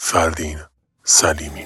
فردین سلیمی.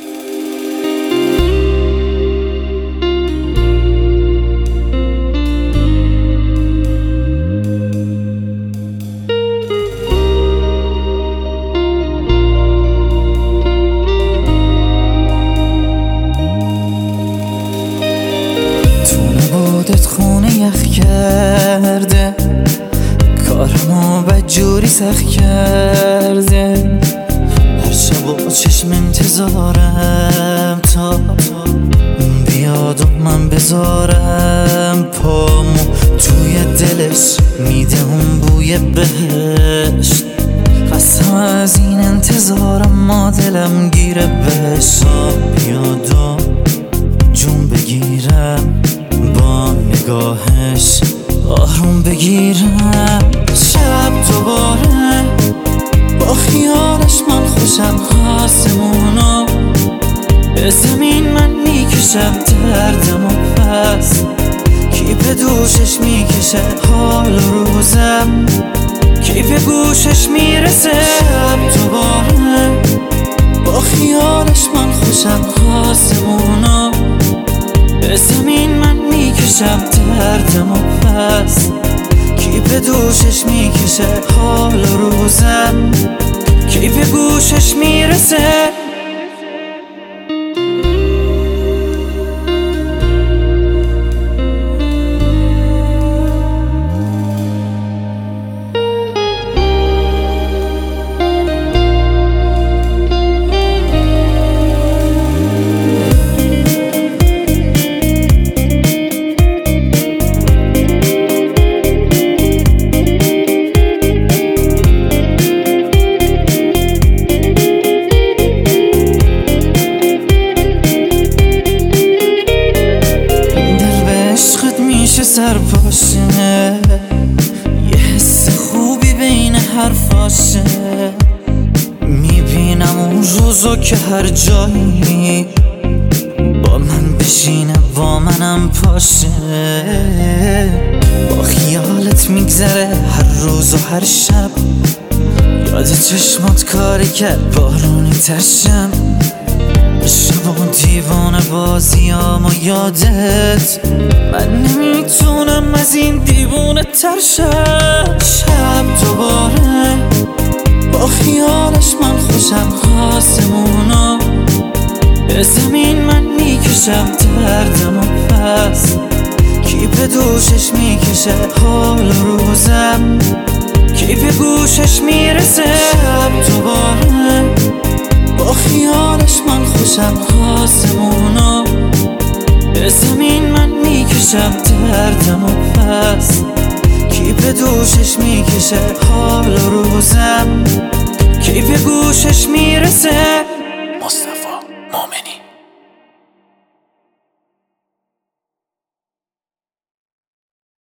خودت خونه یخ کرده، کارمو بدجوری سخت کرده. هر شب با چشم انتظارم تا بیاد و من بذارم پامو توی دلش، میده اون بوی بهشت. قسم از این انتظارم ما دلم گیره بهش. بیاد و جون بگیرم با نگاهش، آروم بگیرم. شب دوباره با خیالش من خوشم، آسمونو به زمین من میکشم دردم و پس کی به دوشش میکشه حال و روزم، کی به گوشش میرسه. شب دوباره با خیالش من خوشم، آسمونو به زمین من میکشم دردم و پس کی به دوشش میکشه حال و روزم، کی به گوشش میرسه. سرپاشه یه حس خوبی بین حرفاشه، میبینم اون روزو که هر جایی با من بشینه با منم پاشه. با خیالت میگذره هر روز و هر شب، یاد چشمات کاری کرد بارونی ترشم. شب اون دیوانه بازیام و یادت، من نمیتونم از این دیوانه تر شم. شب دوباره با خیالش من خوشم، آسمونو به زمین من میکشم دردم و پس کی به دوشش میکشه حال و روزم، کی به گوشش میرسه. شب دوباره با خیالش من خوشم، آسمونو به زمین من میکشم دردم و پس کی به دوشش میکشه حال و روزم، کی به گوشش میرسه. مصطفی مومنی.